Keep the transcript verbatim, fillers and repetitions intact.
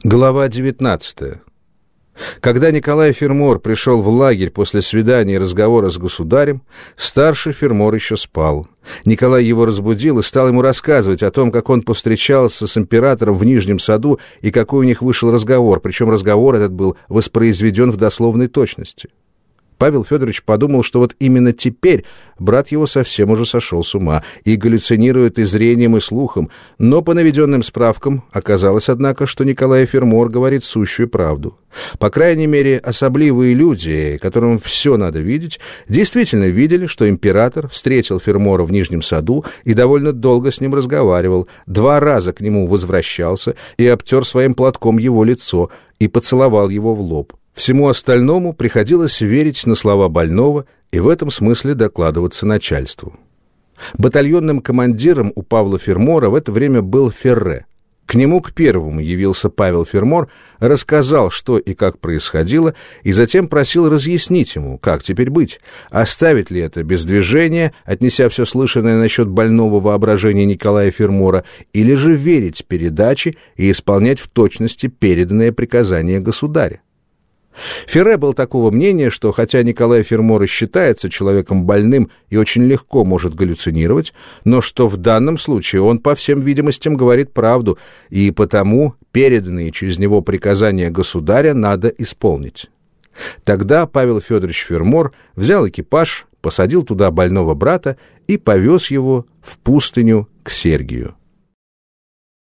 Глава девятнадцатая. Когда Николай Фермор пришел в лагерь после свидания и разговора с государем, старший Фермор еще спал. Николай его разбудил и стал ему рассказывать о том, как он повстречался с императором в Нижнем саду и какой у них вышел разговор, причем разговор этот был воспроизведен в дословной точности. Павел Федорович подумал, что вот именно теперь брат его совсем уже сошел с ума и галлюцинирует и зрением, и слухом, но по наведенным справкам оказалось, однако, что Николай Фермор говорит сущую правду. По крайней мере, особливые люди, которым все надо видеть, действительно видели, что император встретил Фермора в Нижнем саду и довольно долго с ним разговаривал, два раза к нему возвращался и обтер своим платком его лицо и поцеловал его в лоб. Всему остальному приходилось верить на слова больного и в этом смысле докладываться начальству. Батальонным командиром у Павла Фермора в это время был Ферре. К нему к первому явился Павел Фермор, рассказал, что и как происходило, и затем просил разъяснить ему, как теперь быть, оставить ли это без движения, отнеся все слышанное насчет больного воображения Николая Фермора, или же верить передаче и исполнять в точности переданное приказание государя. Ферре был такого мнения, что хотя Николай Фермор и считается человеком больным и очень легко может галлюцинировать, но что в данном случае он по всем видимостям говорит правду, и потому переданные через него приказания государя надо исполнить. Тогда Павел Федорович Фермор взял экипаж, посадил туда больного брата и повез его в пустыню к Сергию.